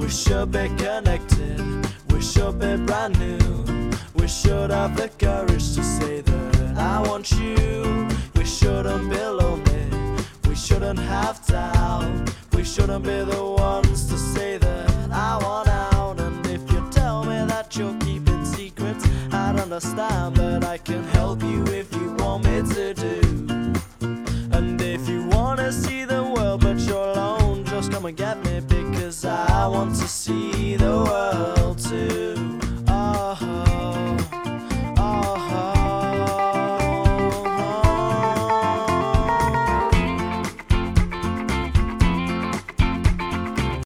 We should be connected, we should be brand new. We should have the courage to say that I want you. We shouldn't be lonely, we shouldn't have doubt. We shouldn't be the ones to say that I want out. And if you tell me that you're keeping secrets, I'd understand, but I can help you if you want me to do. And if you wanna see the world but you're alone, just come and get me, because I want to see the world.